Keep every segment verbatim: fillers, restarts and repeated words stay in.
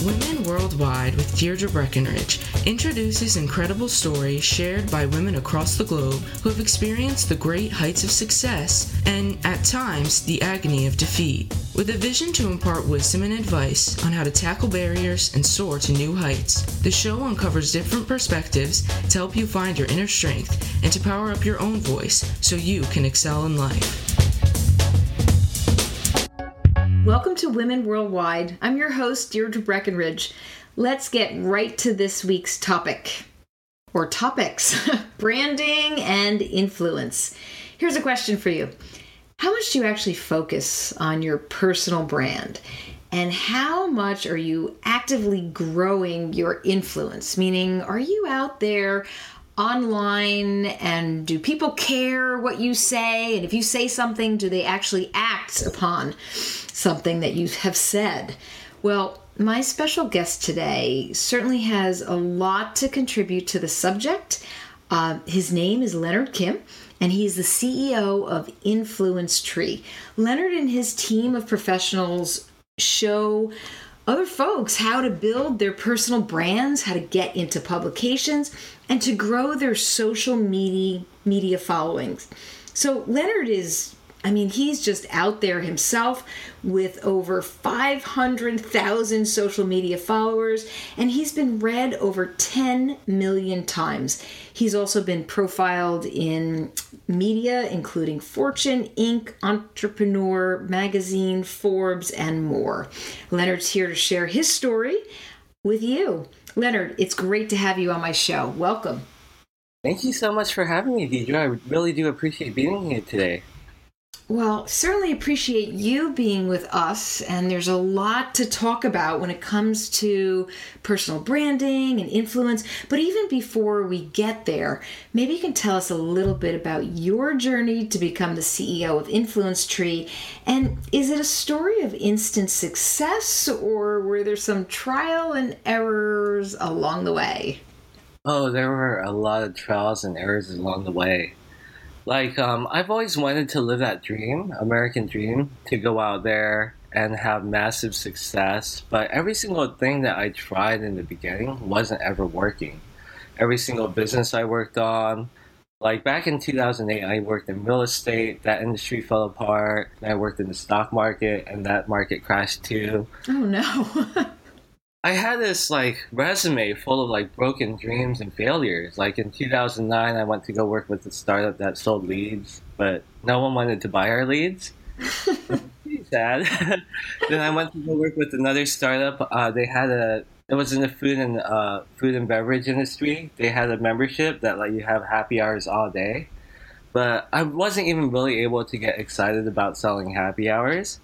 Women Worldwide with Deirdre Breckenridge introduces incredible stories shared by women across the globe who have experienced the great heights of success and, at times, the agony of defeat. With a vision to impart wisdom and advice on how to tackle barriers and soar to new heights, the show uncovers different perspectives to help you find your inner strength and to power up your own voice so you can excel in life. Welcome to Women Worldwide. I'm your host, Deirdre Breckenridge. Let's get right to this week's topic, or topics, branding and influence. Here's a question for you. How much do you actually focus on your personal brand? And how much are you actively growing your influence? Meaning, are you out there online, and do people care what you say? And if you say something, do they actually act upon something that you have said? Well, my special guest today certainly has a lot to contribute to the subject. Uh, his name is Leonard Kim, and he's the C E O of Influence Tree. Leonard and his team of professionals show other folks how to build their personal brands, how to get into publications, and to grow their social media media followings. So Leonard is, I mean, he's just out there himself with over five hundred thousand social media followers, and he's been read over ten million times. He's also been profiled in media, including Fortune, Incorporated, Entrepreneur Magazine, Forbes, and more. Leonard's here to share his story with you. Leonard, it's great to have you on my show. Welcome. Thank you so much for having me, Deidre. I really do appreciate being here today. Well, certainly appreciate you being with us, and there's a lot to talk about when it comes to personal branding and influence. But even before we get there, maybe you can tell us a little bit about your journey to become the C E O of Influence Tree. And is it a story of instant success, or were there some trial and errors along the way? Oh, there were a lot of trials and errors along the way. Like, um, I've always wanted to live that dream, American dream, to go out there and have massive success. But every single thing that I tried in the beginning wasn't ever working. Every single business I worked on, like back in two thousand eight, I worked in real estate. That industry fell apart. I worked in the stock market, and that market crashed too. Oh, no. I had this like resume full of like broken dreams and failures. Like in two thousand nine, I went to go work with a startup that sold leads, but no one wanted to buy our leads. Pretty sad. Then I went to go work with another startup. Uh, they had a it was in the food and uh, food and beverage industry. They had a membership that let you have happy hours all day, but I wasn't even really able to get excited about selling happy hours.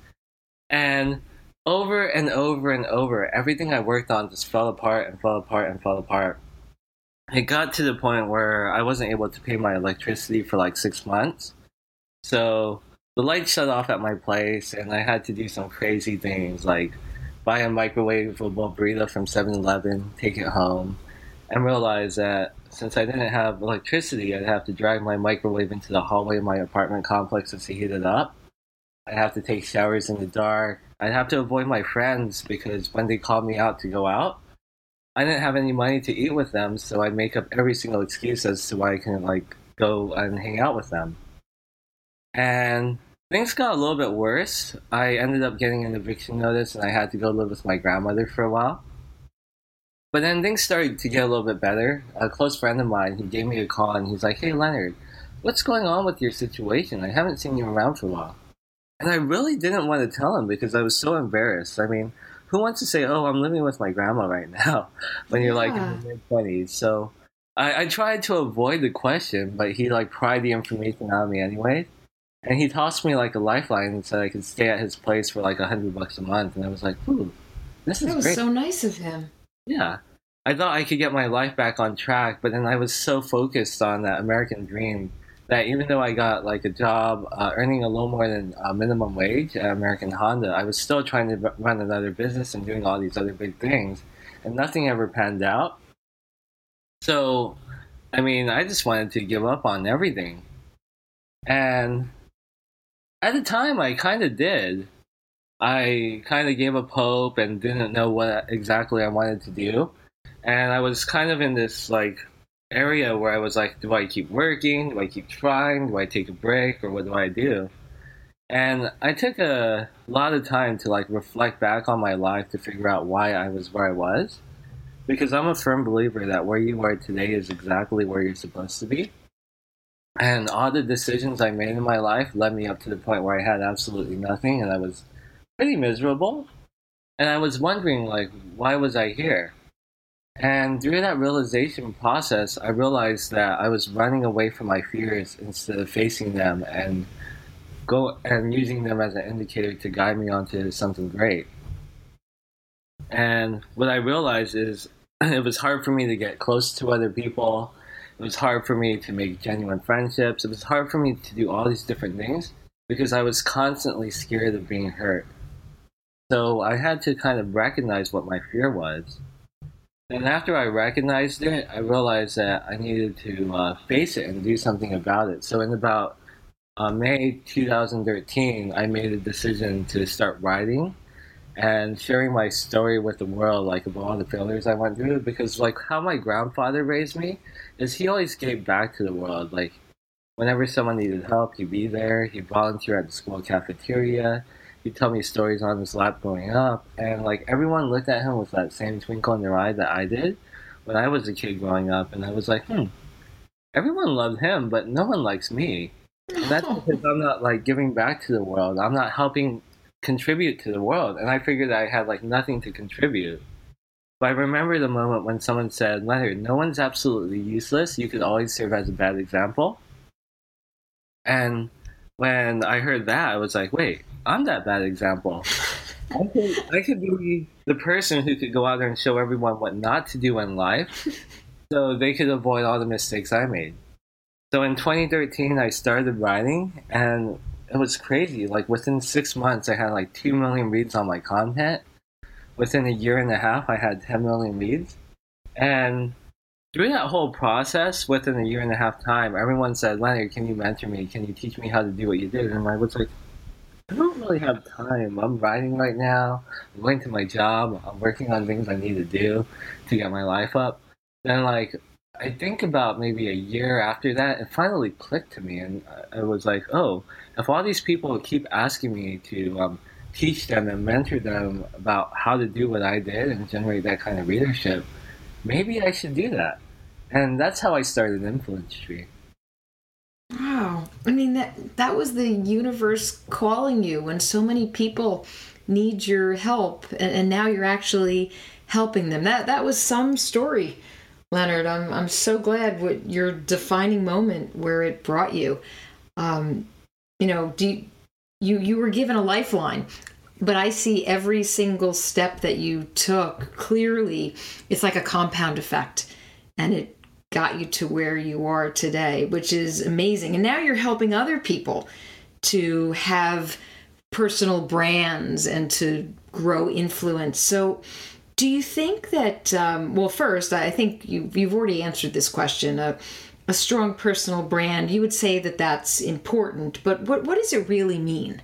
And over and over and over, everything I worked on just fell apart and fell apart and fell apart. It got to the point where I wasn't able to pay my electricity for like six months. So the lights shut off at my place, and I had to do some crazy things like buy a microwavable burrito from seven eleven, take it home, and realize that since I didn't have electricity, I'd have to drag my microwave into the hallway of my apartment complex to heat it up. I'd have to take showers in the dark. I'd have to avoid my friends because when they called me out to go out, I didn't have any money to eat with them, so I'd make up every single excuse as to why I couldn't like go and hang out with them. And things got a little bit worse. I ended up getting an eviction notice, and I had to go live with my grandmother for a while. But then things started to get a little bit better. A close friend of mine, he gave me a call, and he's like, "Hey, Leonard, what's going on with your situation? I haven't seen you around for a while." And I really didn't want to tell him because I was so embarrassed. I mean, who wants to say, "Oh, I'm living with my grandma right now," when you're like in your mid-twenties? So I, I tried to avoid the question, but he like pried the information out of me anyway. And he tossed me like a lifeline and said I could stay at his place for like a hundred bucks a month. And I was like, "Ooh, this is great." That was so nice of him. Yeah. I thought I could get my life back on track, but then I was so focused on that American dream that even though I got like a job uh, earning a little more than uh, minimum wage at American Honda, I was still trying to run another business and doing all these other big things, and nothing ever panned out. So, I mean, I just wanted to give up on everything. And at the time, I kind of did. I kind of gave up hope and didn't know what exactly I wanted to do. And I was kind of in this like area where I was like, do I keep working? Do I keep trying? Do I take a break? Or what do I do? And I took a lot of time to like reflect back on my life to figure out why I was where I was. Because I'm a firm believer that where you are today is exactly where you're supposed to be. And all the decisions I made in my life led me up to the point where I had absolutely nothing and I was pretty miserable. And I was wondering, like, why was I here? And through that realization process, I realized that I was running away from my fears instead of facing them and go and using them as an indicator to guide me onto something great. And what I realized is it was hard for me to get close to other people. It was hard for me to make genuine friendships. It was hard for me to do all these different things because I was constantly scared of being hurt. So I had to kind of recognize what my fear was. And after I recognized it, I realized that I needed to uh, face it and do something about it. So in about uh, May twenty thirteen, I made a decision to start writing and sharing my story with the world, like of all the failures I went through. Because like how my grandfather raised me is he always gave back to the world. Like whenever someone needed help, he'd be there. He'd volunteer at the school cafeteria. He'd tell me stories on his lap growing up, and like everyone looked at him with that same twinkle in their eye that I did when I was a kid growing up, and I was like, hmm, everyone loved him, but no one likes me. And that's because I'm not like giving back to the world. I'm not helping contribute to the world, and I figured I had like nothing to contribute. But I remember the moment when someone said, Leonard, no one's absolutely useless. You could always serve as a bad example. And when I heard that, I was like, wait, I'm that bad example. I could, I could be the person who could go out there and show everyone what not to do in life so they could avoid all the mistakes I made. So in twenty thirteen, I started writing, and it was crazy. Like within six months, I had like two million reads on my content. Within a year and a half, I had ten million reads. And through that whole process, within a year and a half time, everyone said, Leonard, can you mentor me? Can you teach me how to do what you did? And I was like, I don't really have time. I'm writing right now. I'm going to my job. I'm working on things I need to do to get my life up. Then, like, I think about maybe a year after that, it finally clicked to me. And I was like, oh, if all these people keep asking me to um, teach them and mentor them about how to do what I did and generate that kind of readership, maybe I should do that. And that's how I started Influence Tree. Wow. I mean, that that was the universe calling you when so many people need your help, and, and now you're actually helping them. That that was some story, Leonard. I'm I'm so glad what your defining moment where it brought you. Um, you know, do you, you you were given a lifeline, but I see every single step that you took clearly. It's like a compound effect, and it got you to where you are today, which is amazing. And now you're helping other people to have personal brands and to grow influence. So do you think that, um, well, first, I think you, you've already answered this question, a, a strong personal brand, you would say that that's important, but what, what does it really mean?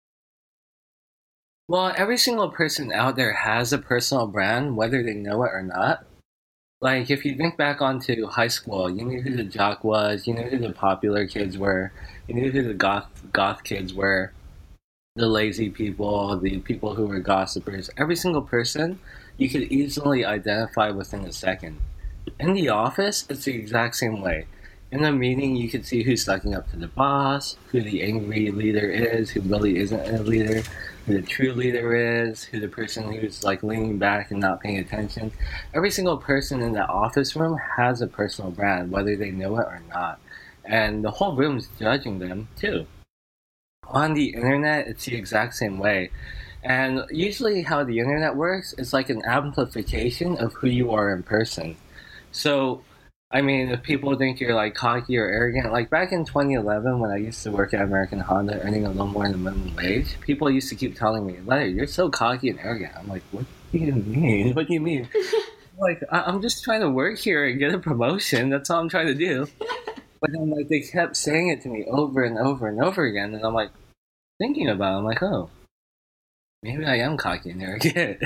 Well, every single person out there has a personal brand, whether they know it or not. Like, if you think back onto high school, you knew who the jock was, you knew who the popular kids were, you knew who the goth goth kids were, the lazy people, the people who were gossipers. Every single person you could easily identify within a second. In the office, it's the exact same way. In a meeting, you could see who's sucking up to the boss, who the angry leader is, who really isn't a leader, who the true leader is, who the person who's like leaning back and not paying attention. Every single person in that office room has a personal brand, whether they know it or not. And the whole room's judging them too. On the internet, it's the exact same way. And usually how the internet works is like an amplification of who you are in person. So, I mean, if people think you're like cocky or arrogant, like back in twenty eleven when I used to work at American Honda earning a little more than minimum wage, people used to keep telling me, Leonard, you're so cocky and arrogant. I'm like, what do you mean? What do you mean? Like, I- I'm just trying to work here and get a promotion. That's all I'm trying to do. But then like they kept saying it to me over and over and over again, and I'm like thinking about it. I'm like, oh, maybe I am cocky and arrogant.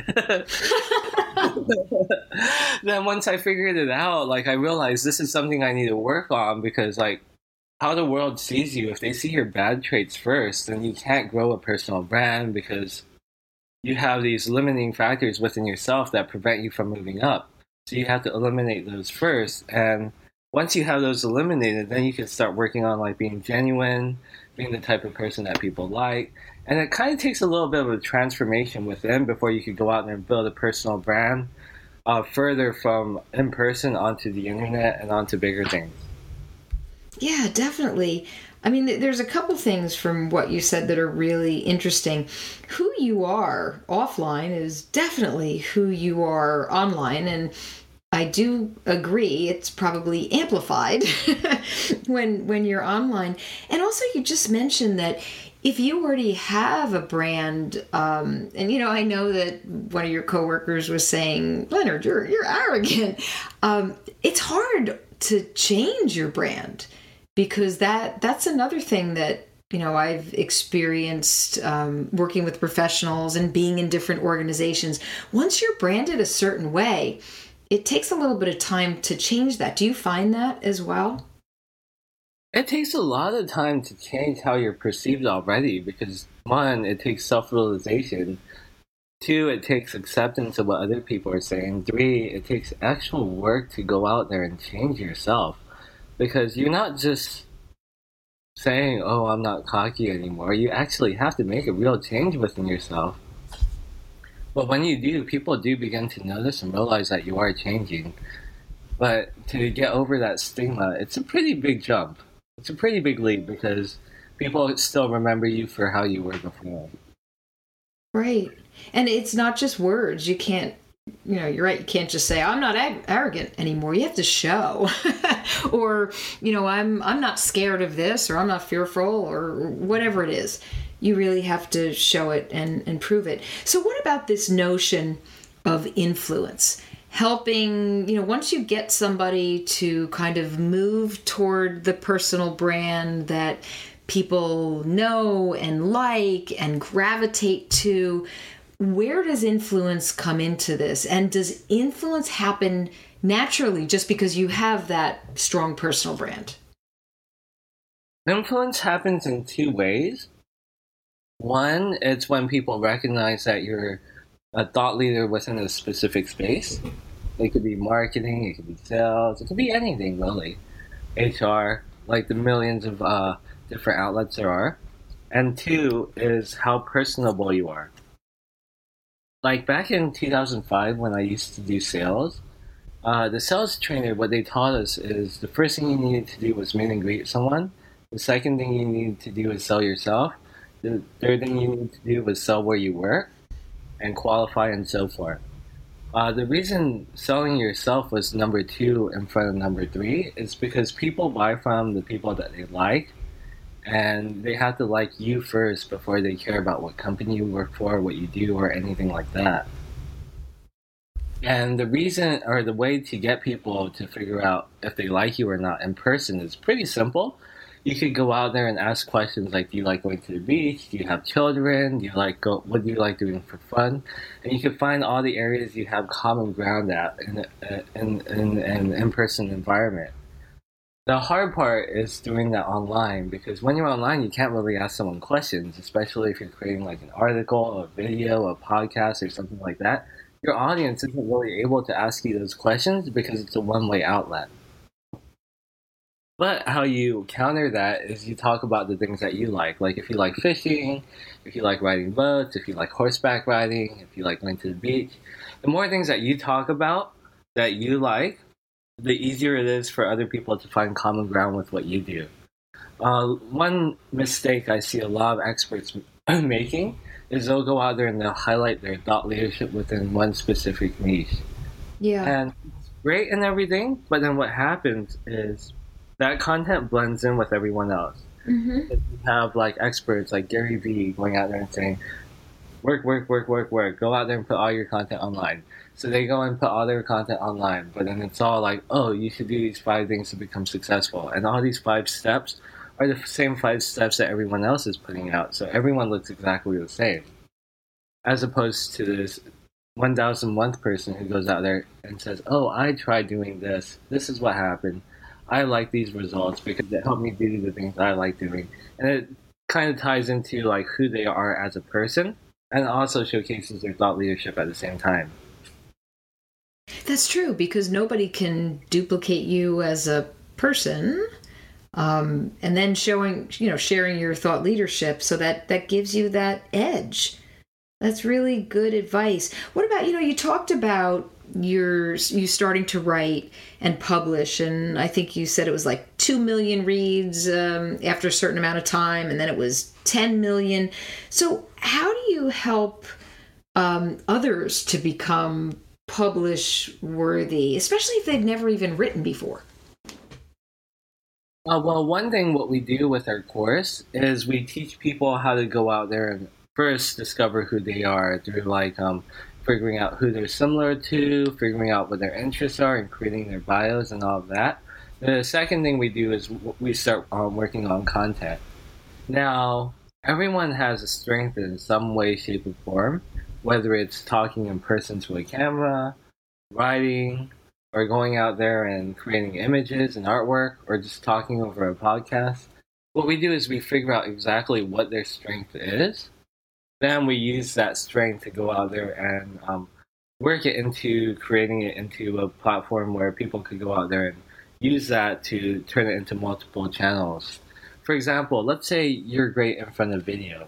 Then once I figured it out, like I realized this is something I need to work on, because like how the world sees you, if they see your bad traits first, then you can't grow a personal brand, because you have these limiting factors within yourself that prevent you from moving up. So you have to eliminate those first. And once you have those eliminated, then you can start working on like being genuine, being the type of person that people like. And it kind of takes a little bit of a transformation within before you could go out there and build a personal brand uh, further from in person onto the internet and onto bigger things. Yeah, definitely. I mean, there's a couple things from what you said that are really interesting. Who you are offline is definitely who you are online, and I do agree it's probably amplified when when you're online. And also, you just mentioned that if you already have a brand, um, and you know, I know that one of your coworkers was saying, Leonard, you're you're arrogant. Um, it's hard to change your brand, because that that's another thing that, you know, I've experienced um, working with professionals and being in different organizations. Once you're branded a certain way, it takes a little bit of time to change that. Do you find that as well? It takes a lot of time to change how you're perceived already, because one, it takes self-realization. Two, it takes acceptance of what other people are saying. Three, it takes actual work to go out there and change yourself. Because you're not just saying, oh, I'm not cocky anymore. You actually have to make a real change within yourself. But when you do, people do begin to notice and realize that you are changing. But to get over that stigma, it's a pretty big jump. It's a pretty big leap, because people still remember you for how you were before. Right. And it's not just words. You can't, you know, you're right. You can't just say, I'm not ag- arrogant anymore. You have to show. Or, you know, I'm I'm not scared of this, or I'm not fearful, or whatever it is. You really have to show it and, and prove it. So what about this notion of influence? Helping, you know, once you get somebody to kind of move toward the personal brand that people know and like and gravitate to, where does influence come into this? And does influence happen naturally just because you have that strong personal brand? Influence happens in two ways. One, it's when people recognize that you're a thought leader within a specific space. It could be marketing, it could be sales, it could be anything really. H R, like the millions of uh, different outlets there are. And two is how personable you are. Like back in two thousand five when I used to do sales, uh, the sales trainer, what they taught us is the first thing you needed to do was meet and greet someone. The second thing you needed to do is sell yourself. The third thing you needed to do was sell where you work and qualify and so forth. Uh, the reason selling yourself was number two in front of number three is because people buy from the people that they like, and they have to like you first before they care about what company you work for, what you do, or anything like that. And the reason, or the way to get people to figure out if they like you or not in person is pretty simple. You could go out there and ask questions like, do you like going to the beach? Do you have children? Do you like go, what do you like doing for fun? And you can find all the areas you have common ground at in in, in, in an in-person environment. The hard part is doing that online, because when you're online, you can't really ask someone questions, especially if you're creating like an article, a video, a podcast, or something like that. Your audience isn't really able to ask you those questions because it's a one-way outlet. But how you counter that is you talk about the things that you like. Like if you like fishing, if you like riding boats, if you like horseback riding, if you like going to the beach. The more things that you talk about that you like, the easier it is for other people to find common ground with what you do. Uh, one mistake I see a lot of experts making is they'll go out there and they'll highlight their thought leadership within one specific niche. Yeah. And it's great and everything, but then what happens is that content blends in with everyone else. Mm-hmm. You have like experts like Gary Vee going out there and saying, work, work, work, work, work. Go out there and put all your content online. So they go and put all their content online, but then it's all like, oh, you should do these five things to become successful. And all these five steps are the same five steps that everyone else is putting out. So everyone looks exactly the same. as opposed to this one thousand month person who goes out there and says, oh, I tried doing this. This is what happened. I like these results because it helped me do the things I like doing. And it kind of ties into like who they are as a person, and also showcases their thought leadership at the same time. That's true, because nobody can duplicate you as a person. Um, and then showing, you know, sharing your thought leadership, so that that gives you that edge. That's really good advice. What about, you know, you talked about your you starting to write and publish, and I think you said it was like two million reads um, after a certain amount of time, and then it was ten million. So how do you help um, others to become publish worthy, especially if they've never even written before? Uh, well, one thing what we do with our course is we teach people how to go out there and first discover who they are through like um, figuring out who they're similar to, figuring out what their interests are, and creating their bios and all of that. The second thing we do is we start um, working on content. Now, everyone has a strength in some way, shape, or form, whether it's talking in person to a camera, writing, or going out there and creating images and artwork, or just talking over a podcast. What we do is we figure out exactly what their strength is. Then we use that strength to go out there and um, work it into creating it into a platform where people could go out there and use that to turn it into multiple channels. For example, let's say you're great in front of video.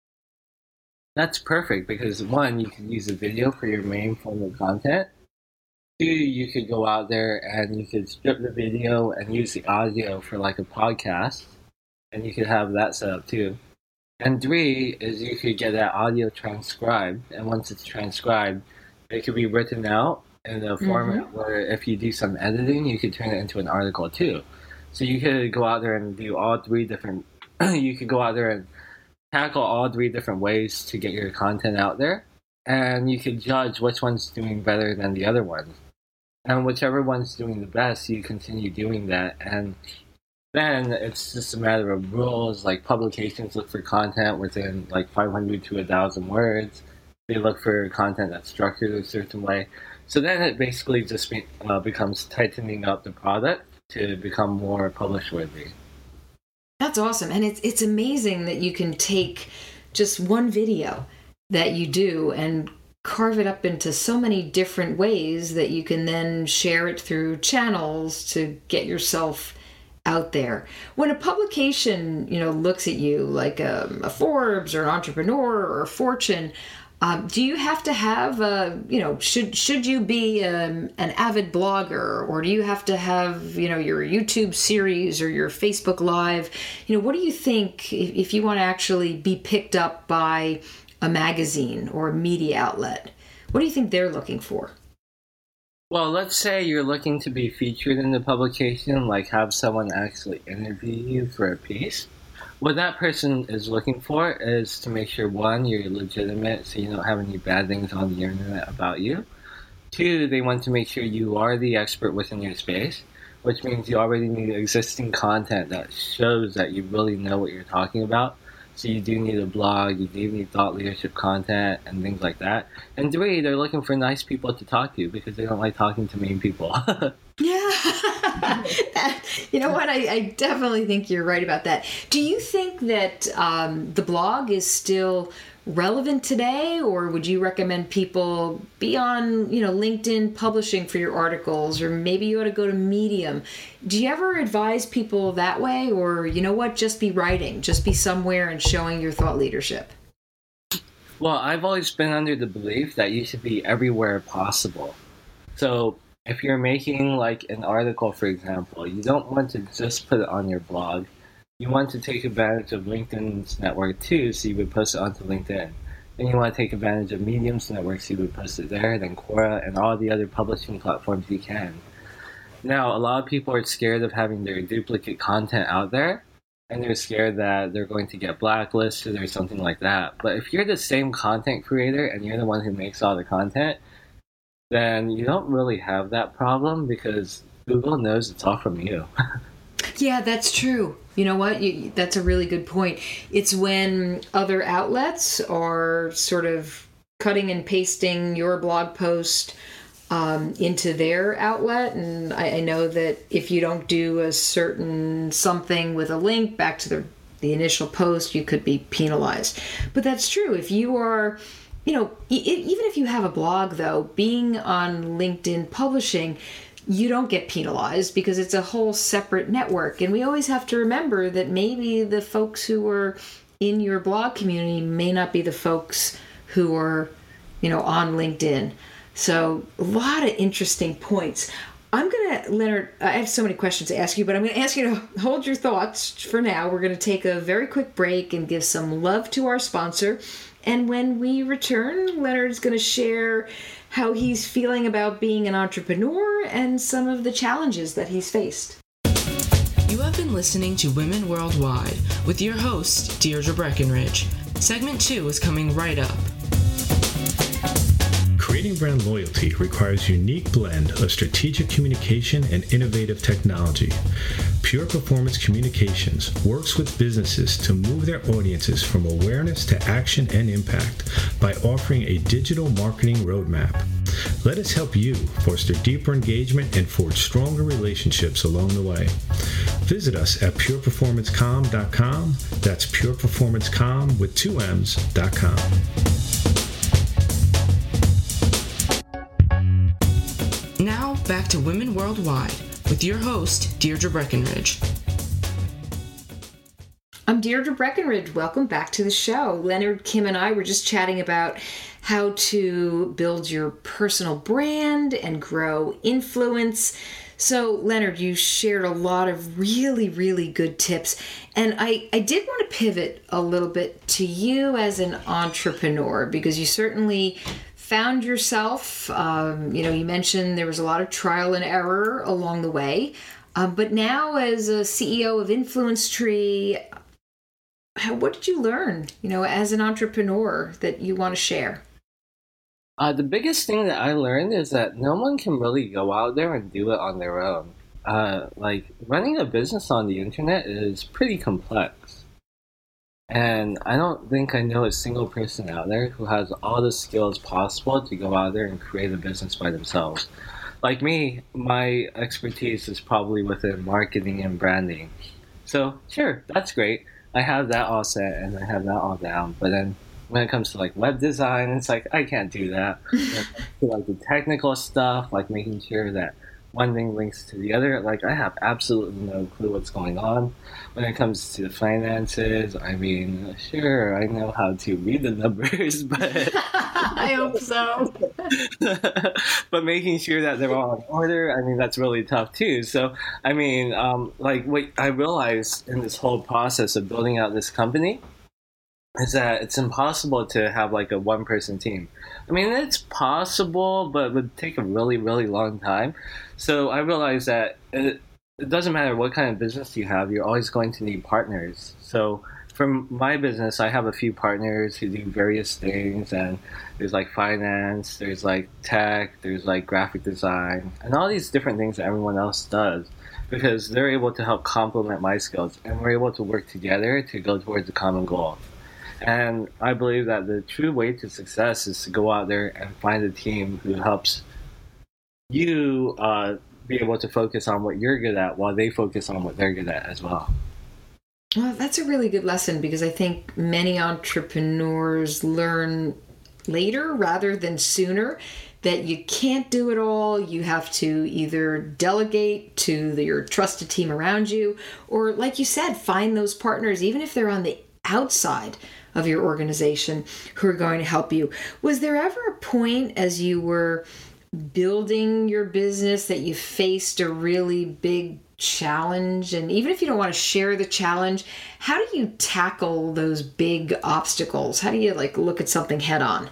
That's perfect because, one, you can use a video for your main form of content. Two, you could go out there and you could strip the video and use the audio for like a podcast, and you could have that set up too. And three is you could get that audio transcribed, and once it's transcribed, it could be written out in a format mm-hmm. where if you do some editing, you could turn it into an article too. So you could go out there and do all three different, you could go out there and tackle all three different ways to get your content out there, and you could judge which one's doing better than the other one. And whichever one's doing the best, you continue doing that. And then it's just a matter of rules, like publications look for content within like five hundred to one thousand words. They look for content that's structured a certain way. So then it basically just be, uh, becomes tightening up the product to become more publish worthy. That's awesome. And it's it's amazing that you can take just one video that you do and carve it up into so many different ways that you can then share it through channels to get yourself out there. When a publication, you know, looks at you like a, a Forbes or an Entrepreneur or a Fortune, um, do you have to have a, you know, should should you be um, an avid blogger, or do you have to have, you know, your YouTube series or your Facebook Live? You know, what do you think if, if you want to actually be picked up by a magazine or a media outlet? What do you think they're looking for? Well, let's say you're looking to be featured in the publication, like have someone actually interview you for a piece. What that person is looking for is to make sure, one, you're legitimate, so you don't have any bad things on the internet about you. Two, they want to make sure you are the expert within your space, which means you already need existing content that shows that you really know what you're talking about. So you do need a blog, you do need thought leadership content, and things like that. And three, they're looking for nice people to talk to because they don't like talking to mean people. Yeah. that, you know what? I, I definitely think you're right about that. Do you think that um, the blog is still relevant today, or would you recommend people be on, you know, LinkedIn publishing for your articles, or maybe you ought to go to Medium? Do you ever advise people that way, or, you know what, just be writing, just be somewhere and showing your thought leadership? Well, I've always been under the belief that you should be everywhere possible. So if you're making like an article, for example, you don't want to just put it on your blog. You want to take advantage of LinkedIn's network too, so you would post it onto LinkedIn. Then you want to take advantage of Medium's network, so you would post it there, then Quora, and all the other publishing platforms you can. Now, a lot of people are scared of having their duplicate content out there, and they're scared that they're going to get blacklisted or something like that. But if you're the same content creator and you're the one who makes all the content, then you don't really have that problem because Google knows it's all from you. Yeah, that's true. You know what? You, that's a really good point. It's when other outlets are sort of cutting and pasting your blog post um, into their outlet. And I, I know that if you don't do a certain something with a link back to the, the initial post, you could be penalized. But that's true. If you are, you know, e- even if you have a blog, though, being on LinkedIn publishing, you don't get penalized because it's a whole separate network. And we always have to remember that maybe the folks who are in your blog community may not be the folks who are, you know, on LinkedIn. So a lot of interesting points. I'm going to, Leonard, I have so many questions to ask you, but I'm going to ask you to hold your thoughts for now. We're going to take a very quick break and give some love to our sponsor. And when we return, Leonard's going to share how he's feeling about being an entrepreneur and some of the challenges that he's faced. You have been listening to Women Worldwide with your host, Deirdre Breckenridge. Segment two is coming right up. Creating brand loyalty requires a unique blend of strategic communication and innovative technology. Pure Performance Communications works with businesses to move their audiences from awareness to action and impact by offering a digital marketing roadmap. Let us help you foster deeper engagement and forge stronger relationships along the way. Visit us at pure performance com dot com. That's pure performance com with two M's dot com. Now, back to Women Worldwide with your host, Deirdre Breckenridge. I'm Deirdre Breckenridge. Welcome back to the show. Leonard, Kim, and I were just chatting about how to build your personal brand and grow influence. So, Leonard, you shared a lot of really, really good tips. And I, I did want to pivot a little bit to you as an entrepreneur, because you certainly found yourself, um, you know, you mentioned there was a lot of trial and error along the way. Uh, but now as a C E O of Influence Tree, how, what did you learn, you know, as an entrepreneur that you want to share? Uh, the biggest thing that I learned is that no one can really go out there and do it on their own. Uh, like, running a business on the internet is pretty complex. And I don't think I know a single person out there who has all the skills possible to go out there and create a business by themselves. Like me, my expertise is probably within marketing and branding. So, sure, that's great. I have that all set and I have that all down. But then when it comes to like web design, it's like, I can't do that. Like the technical stuff, like making sure that one thing links to the other, like I have absolutely no clue what's going on. When it comes to the finances, I mean, sure, I know how to read the numbers, but I hope so. But making sure that they're all in order, I mean, that's really tough too. So, I mean, um, like what I realized in this whole process of building out this company is that it's impossible to have like a one person team. I mean, it's possible, but it would take a really, really long time. So I realized that it, it doesn't matter what kind of business you have, you're always going to need partners. So from my business, I have a few partners who do various things, and there's like finance, there's like tech, there's like graphic design, and all these different things that everyone else does, because they're able to help complement my skills, and we're able to work together to go towards a common goal. And I believe that the true way to success is to go out there and find a team who helps you uh, be able to focus on what you're good at while they focus on what they're good at as well. Well, that's a really good lesson, because I think many entrepreneurs learn later rather than sooner that you can't do it all. You have to either delegate to the, your trusted team around you, or like you said, find those partners, even if they're on the outside of your organization, who are going to help you. Was there ever a point as you were building your business that you faced a really big challenge? And even if you don't want to share the challenge, how do you tackle those big obstacles? How do you like look at something head on?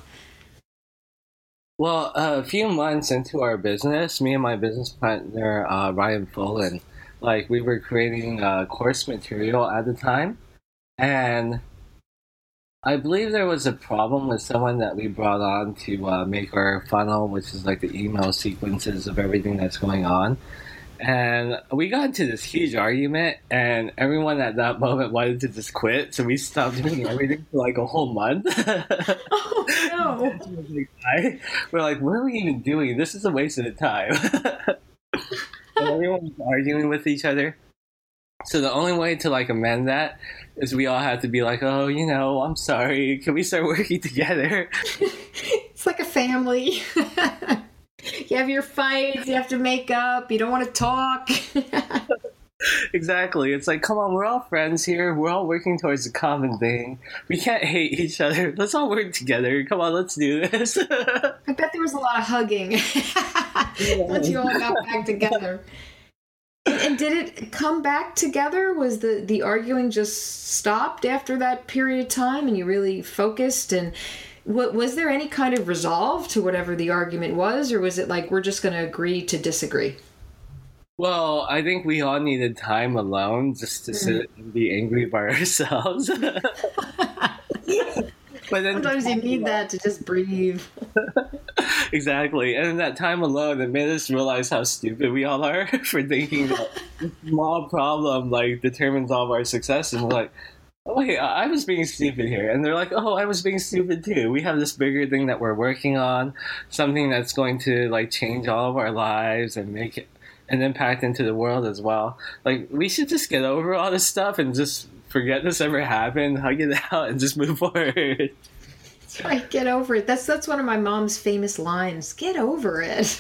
Well, uh, a few months into our business, me and my business partner, uh, Ryan Fullen, like we were creating uh, course material at the time. And I believe there was a problem with someone that we brought on to uh, make our funnel, which is like the email sequences of everything that's going on. And we got into this huge argument, and everyone at that moment wanted to just quit, so we stopped doing everything for like a whole month. Oh, no. We're like, what are we even doing? This is a waste of time. And everyone was arguing with each other. So the only way to like amend that is we all had to be like, oh, you know, I'm sorry. Can we start working together? It's like a family. You have your fights, you have to make up, you don't want to talk. Exactly. It's like, come on, we're all friends here. We're all working towards a common thing. We can't hate each other. Let's all work together. Come on, let's do this. I bet there was a lot of hugging once you all got back together. And, and did it come back together? Was the, the arguing just stopped after that period of time and you really focused? And what, was there any kind of resolve to whatever the argument was? Or was it like, we're just going to agree to disagree? Well, I think we all needed time alone just to sit and be angry by ourselves. But then sometimes you need that to just breathe. Exactly. And in that time alone, it made us realize how stupid we all are for thinking that a small problem like determines all of our success. And we're like, oh, wait, I was being stupid here. And they're like, oh, I was being stupid too. We have this bigger thing that we're working on, something that's going to like change all of our lives and make it an impact into the world as well. Like, we should just get over all this stuff and just forget this ever happened, hug it out, and just move forward. That's right, get over it. That's that's one of my mom's famous lines. Get over it.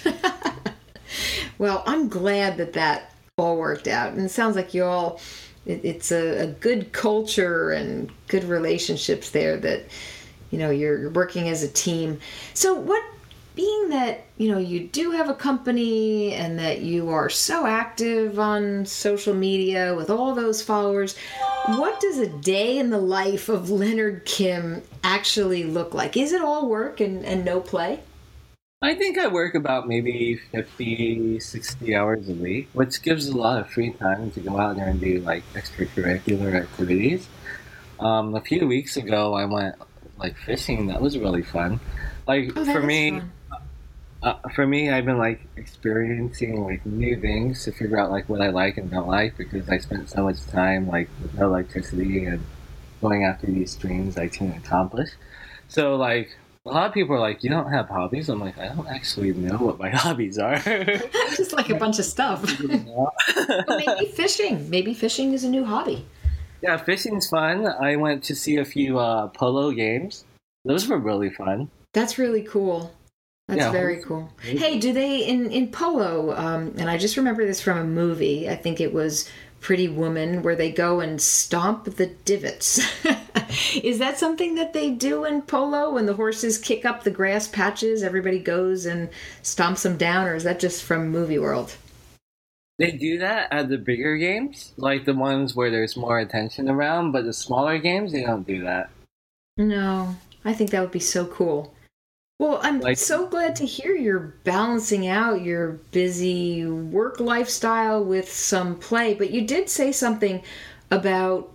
Well, I'm glad that that all worked out. And it sounds like you all, it, it's a, a good culture and good relationships there that, you know, you're, you're working as a team. So what, being that, you know, you do have a company and that you are so active on social media with all those followers, what does a day in the life of Leonard Kim actually look like? Is it all work and, and no play? I think I work about maybe fifty, sixty hours a week, which gives a lot of free time to go out there and do like extracurricular activities. Um, a few weeks ago, I went like fishing. That was really fun. Like oh, for me, fun. Uh, for me, I've been like experiencing like new things to figure out like what I like and don't like because I spent so much time like with no electricity and going after these dreams I couldn't accomplish. So like a lot of people are like, you don't have hobbies? I'm like, I don't actually know what my hobbies are. Just like a bunch of stuff. Well, maybe fishing. Maybe fishing is a new hobby. Yeah, fishing's fun. I went to see a few uh, polo games. Those were really fun. That's really cool. That's yeah, very cool. Hey, do they, in, in polo, um, and I just remember this from a movie, I think it was Pretty Woman, where they go and stomp the divots. Is that something that they do in polo when the horses kick up the grass patches, everybody goes and stomps them down, or is that just from Movie World? They do that at the bigger games, like the ones where there's more attention around, but the smaller games, they don't do that. No, I think that would be so cool. Well, I'm like, so glad to hear you're balancing out your busy work lifestyle with some play, but you did say something about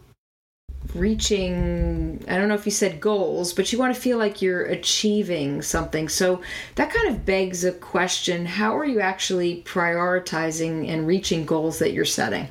reaching, I don't know if you said goals, but you want to feel like you're achieving something. So that kind of begs a question. How are you actually prioritizing and reaching goals that you're setting?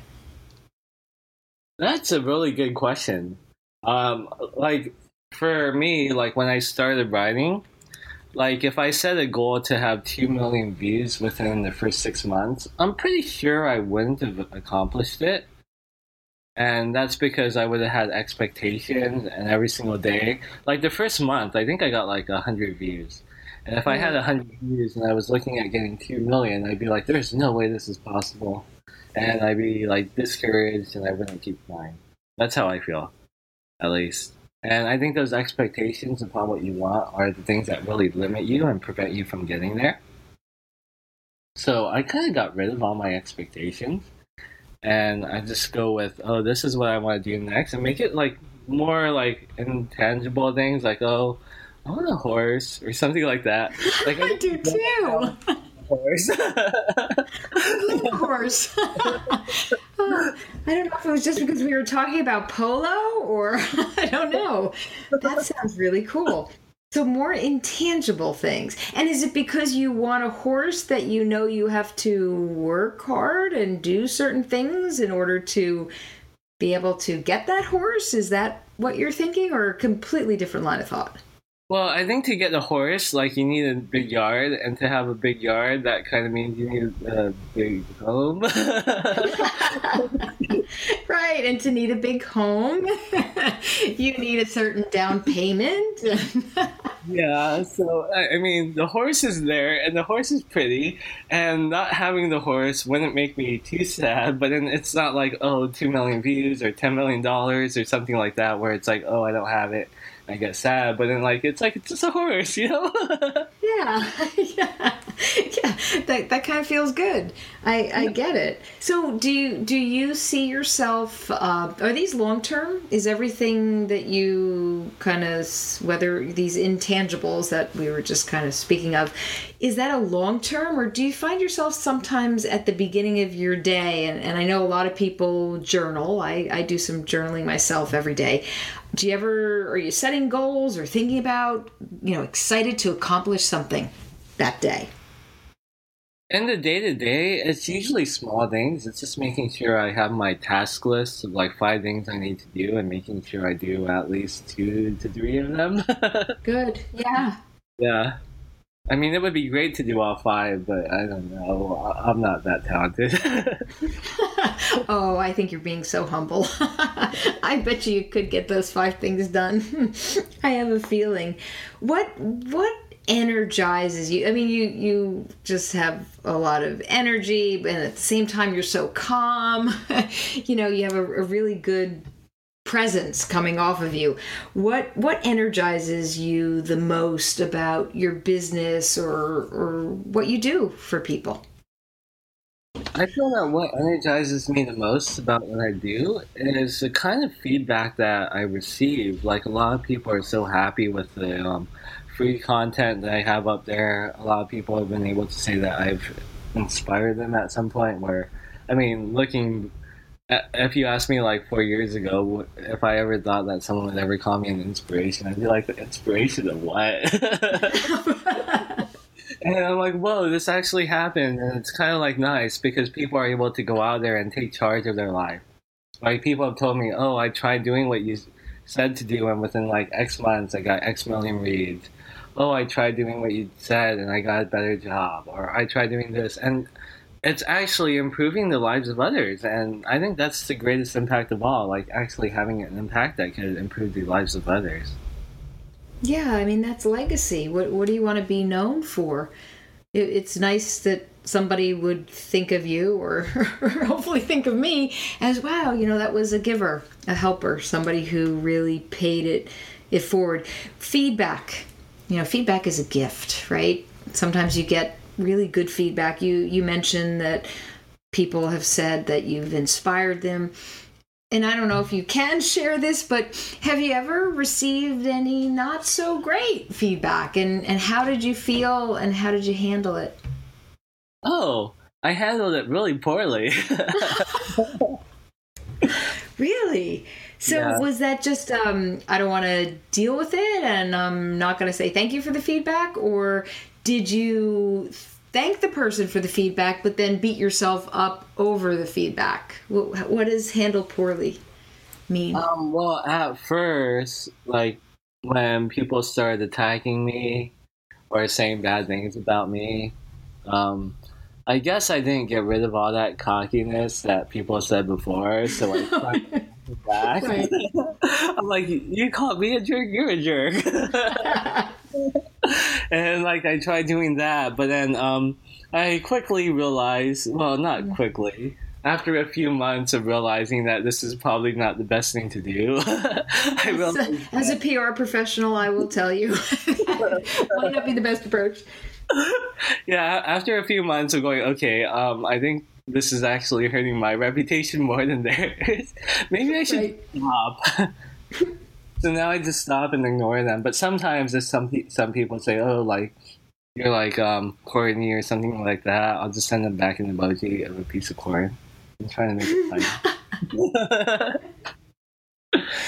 That's a really good question. Um, like, for me, like when I started writing, like, if I set a goal to have two million views within the first six months, I'm pretty sure I wouldn't have accomplished it. And that's because I would have had expectations and every single day. Like, the first month, I think I got, like, one hundred views. And if I had one hundred views and I was looking at getting two million, I'd be like, there's no way this is possible. And I'd be, like, discouraged and I wouldn't keep trying. That's how I feel, at least. And I think those expectations upon what you want are the things that really limit you and prevent you from getting there. So I kind of got rid of all my expectations. And I just go with, oh, this is what I want to do next. And make it, like, more, like, intangible things. Like, oh, I want a horse or something like that. Like, I, I do, too. Horse. I love a horse. Oh, I don't know if it was just because we were talking about polo or I don't know. That sounds really cool. So more intangible things. And is it because you want a horse that you know you have to work hard and do certain things in order to be able to get that horse? Is that what you're thinking, or a completely different line of thought? Well, I think to get a horse, like, you need a big yard, and to have a big yard, that kind of means you need a big home. Right, and to need a big home, you need a certain down payment. Yeah, so, I I mean, the horse is there, and the horse is pretty, and not having the horse wouldn't make me too sad, but then it's not like, oh, two million views or ten million dollars or something like that, where it's like, oh, I don't have it. I get sad, but then like it's like it's just a horse, you know. Yeah, yeah, yeah. That that kind of feels good. I I get it. So do you do you see yourself? Uh, are these long term? Is everything that you kind of, whether these intangibles that we were just kind of speaking of, is that a long term, or do you find yourself sometimes at the beginning of your day? And, and I know a lot of people journal. I I do some journaling myself every day. Do you ever, are you setting goals or thinking about, you know, excited to accomplish something that day? In the day to day, it's usually small things. It's just making sure I have my task list of like five things I need to do, and making sure I do at least two to three of them. Good. Yeah. Yeah. I mean, it would be great to do all five, but I don't know. I'm not that talented. Oh, I think you're being so humble. I bet you could get those five things done. I have a feeling. What what energizes you? I mean, you you just have a lot of energy, and at the same time, you're so calm. You know, you have a, a really good presence coming off of you. What what energizes you the most about your business, or or what you do for people? I feel that what energizes me the most about what I do is the kind of feedback that I receive. Like, a lot of people are so happy with the um, free content that I have up there. A lot of people have been able to say that I've inspired them at some point, where, I mean, looking, if you asked me like four years ago if I ever thought that someone would ever call me an inspiration, I'd be like, the inspiration of what? And I'm like, whoa, this actually happened. And it's kind of like nice, because people are able to go out there and take charge of their life. Like, people have told me, oh, I tried doing what you said to do, and within like X months I got X million reads. Oh, I tried doing what you said and I got a better job. Or I tried doing this. And it's actually improving the lives of others. And I think that's the greatest impact of all, like actually having an impact that could improve the lives of others. Yeah, I mean, that's legacy. What what do you want to be known for? It, it's nice that somebody would think of you, or, or hopefully think of me as, wow, you know, that was a giver, a helper, somebody who really paid it, it forward. Feedback. You know, feedback is a gift, right? Sometimes you get really good feedback. You you mentioned that people have said that you've inspired them. And I don't know if you can share this, but have you ever received any not so great feedback? And, and how did you feel, and how did you handle it? Oh, I handled it really poorly. Really? So Yeah. was that just, um, I don't want to deal with it, and I'm not going to say thank you for the feedback? Or did you thank the person for the feedback, but then beat yourself up over the feedback? What, what does handle poorly mean? Um, well, at first, like, when people started attacking me or saying bad things about me, um, I guess I didn't get rid of all that cockiness that people said before, so I tried to get back. Right. I'm like, you called me a jerk, you're a jerk. And, like, I tried doing that, but then um, I quickly realized, well, not quickly, after a few months of realizing that this is probably not the best thing to do, I realized As a P R professional, I will tell you, might not be the best approach. Yeah, after a few months of going, okay, um, I think this is actually hurting my reputation more than theirs. Maybe I should Right. stop. So now I just stop and ignore them. But sometimes if some pe- some people say, oh, like, you're like um, corny or something like that, I'll just send them back an emoji of a piece of corn. I'm trying to make it funny.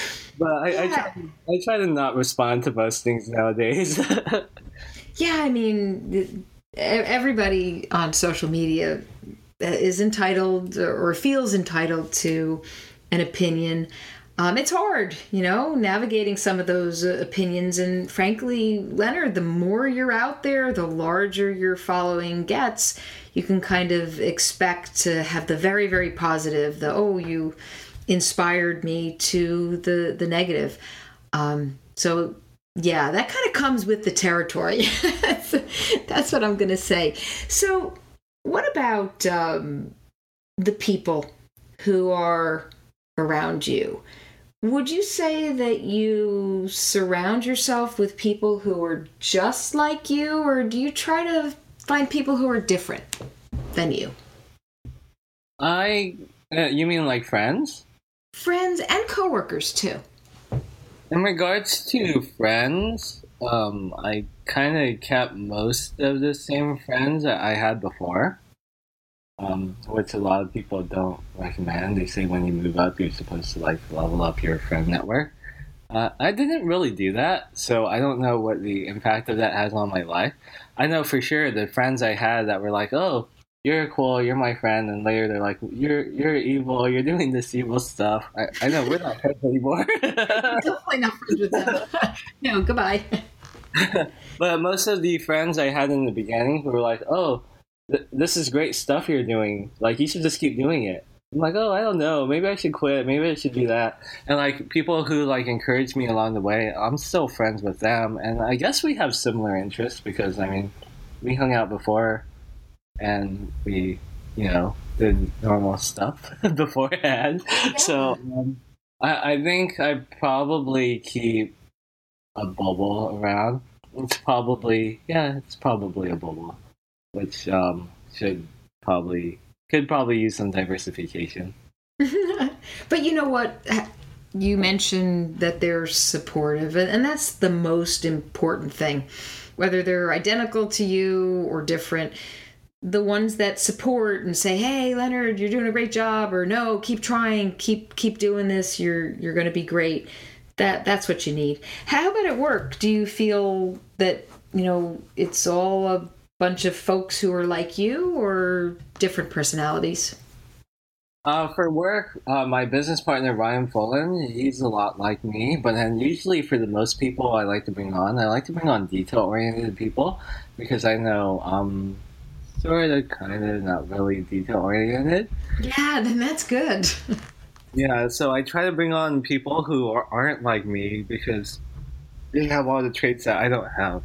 But I, yeah. I, try, I try to not respond to most things nowadays. Yeah, I mean, everybody on social media is entitled or feels entitled to an opinion. Um, it's hard, you know, navigating some of those uh, opinions. And frankly, Leonard, the more you're out there, the larger your following gets, you can kind of expect to have the very, very positive, the, oh, you inspired me, to the, the negative. Um, so, yeah, that kind of comes with the territory. that's, that's what I'm going to say. So what about um, the people who are around you? Would you say that you surround yourself with people who are just like you, or do you try to find people who are different than you? I, uh, you mean like friends? Friends and coworkers too. In regards to friends, um, I kind of kept most of the same friends that I had before. Um, which a lot of people don't recommend. They say when you move up, you're supposed to like level up your friend network. Uh, I didn't really do that, so I don't know what the impact of that has on my life. I know for sure the friends I had that were like, "Oh, you're cool, you're my friend," and later they're like, "You're you're evil, you're doing this evil stuff." I, I know we're not friends anymore. Definitely not friends with them. No, goodbye. But most of the friends I had in the beginning were like, "Oh, this is great stuff you're doing. Like, you should just keep doing it." I'm like, oh, I don't know. Maybe I should quit. Maybe I should do that. And, like, people who, like, encourage me along the way, I'm still friends with them. And I guess we have similar interests because, I mean, we hung out before and we, you know, did normal stuff beforehand. Yeah. So um, I, I think I probably keep a bubble around. It's probably, yeah, it's probably a bubble. Which um, should probably could probably use some diversification. But you know what? You mentioned that they're supportive, and that's the most important thing. Whether they're identical to you or different, the ones that support and say, "Hey, Leonard, you're doing a great job," or "No, keep trying, keep keep doing this. You're you're going to be great." That that's what you need. How about at work? Do you feel that you know it's all a bunch of folks who are like you, or different personalities? Uh, for work, uh, my business partner, Ryan Fullen, he's a lot like me, but then usually for the most people I like to bring on, I like to bring on detail-oriented people because I know I'm sort of, kind of, not really detail-oriented. Yeah, then that's good. Yeah, so I try to bring on people who are, aren't like me because they have all the traits that I don't have.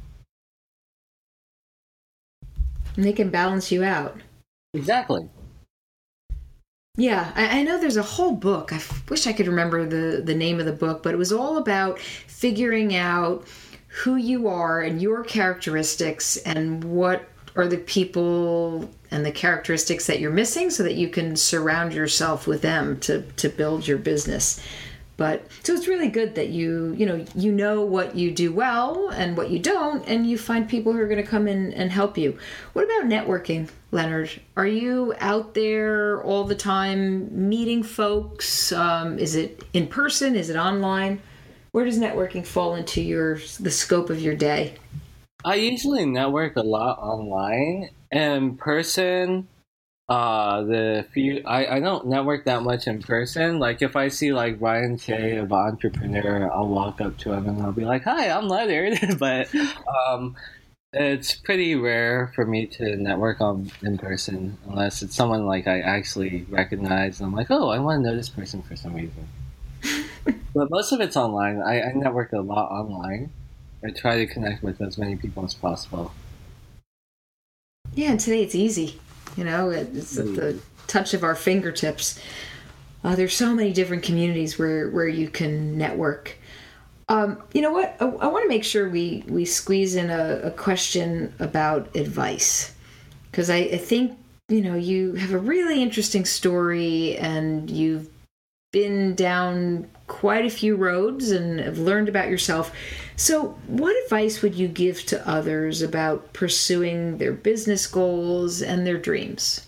And they can balance you out. Exactly. Yeah, I, I know there's a whole book. I f- wish I could remember the, the name of the book, but it was all about figuring out who you are and your characteristics and what are the people and the characteristics that you're missing so that you can surround yourself with them to, to build your business. But so it's really good that you, you know, you know what you do well and what you don't, and you find people who are going to come in and help you. What about networking, Leonard? Are you out there all the time meeting folks? Um, is it in person? Is it online? Where does networking fall into your the scope of your day? I usually network a lot online. In person, uh, the few I, I don't network that much in person. Like if I see like Ryan Shea of Entrepreneur, I'll walk up to him and I'll be like, "Hi, I'm Leonard." But um, it's pretty rare for me to network on in person unless it's someone like I actually recognize. And I'm like, "Oh, I want to know this person for some reason." But most of it's online. I, I network a lot online. I try to connect with as many people as possible. Yeah, and today it's easy. You know, it's at the touch of our fingertips. Uh, there's so many different communities where, where you can network. Um, you know what? I, I want to make sure we, we squeeze in a, a question about advice. Because I, I think, you know, you have a really interesting story and you've been down quite a few roads and have learned about yourself. So what advice would you give to others about pursuing their business goals and their dreams?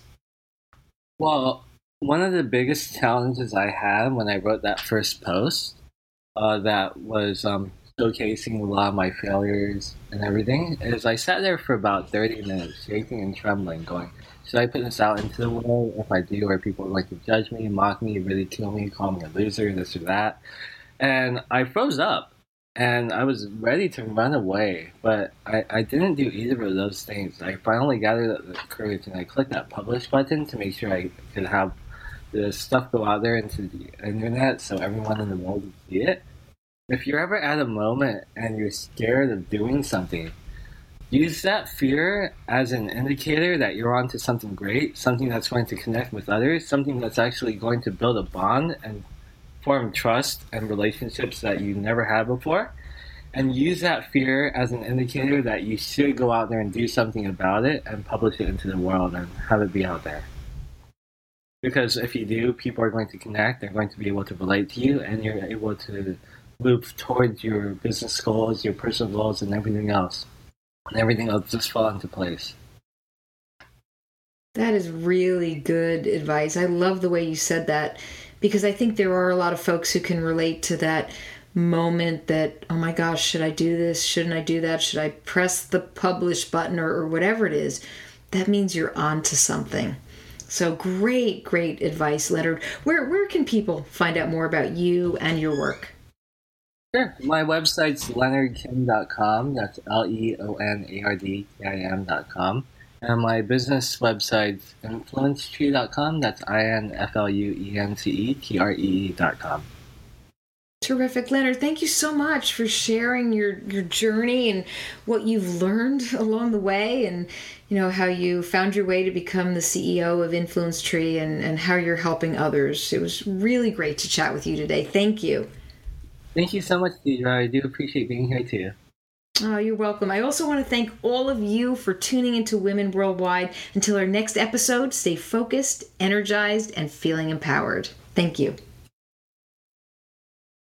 Well, one of the biggest challenges I had when I wrote that first post uh, that was um, showcasing a lot of my failures and everything, is I sat there for about thirty minutes, shaking and trembling, going, should I put this out into the world? If I do, are people going to judge me, mock me, ridicule me, call me a loser, this or that? And I froze up, and I was ready to run away, but I, I didn't do either of those things. I finally gathered up the courage, and I clicked that publish button to make sure I could have the stuff go out there into the internet so everyone in the world would see it. If you're ever at a moment and you're scared of doing something, use that fear as an indicator that you're onto something great, something that's going to connect with others, something that's actually going to build a bond and form trust and relationships that you never had before. And use that fear as an indicator that you should go out there and do something about it and publish it into the world and have it be out there. Because if you do, people are going to connect, they're going to be able to relate to you, and you're able to move towards your business goals, your personal goals, and everything else. And everything will just fall into place. That is really good advice. I love the way you said that, because I think there are a lot of folks who can relate to that moment that, oh my gosh, should I do this? Shouldn't I do that? Should I press the publish button or, or whatever it is? That means you're on to something. So great, great advice, Leonard. Where where can people find out more about you and your work? Sure. My website's leonard kim dot com. That's L E O N A R D K I M dot com. And my business website's influence tree dot com. That's I N F L U E N C E T R E E dot com. Terrific, Leonard. Thank you so much for sharing your, your journey and what you've learned along the way, and you know how you found your way to become the C E O of Influence Tree, and, and how you're helping others. It was really great to chat with you today. Thank you. Thank you so much, Deidre. I do appreciate being here too. Oh, you're welcome. I also want to thank all of you for tuning into Women Worldwide. Until our next episode, stay focused, energized, and feeling empowered. Thank you.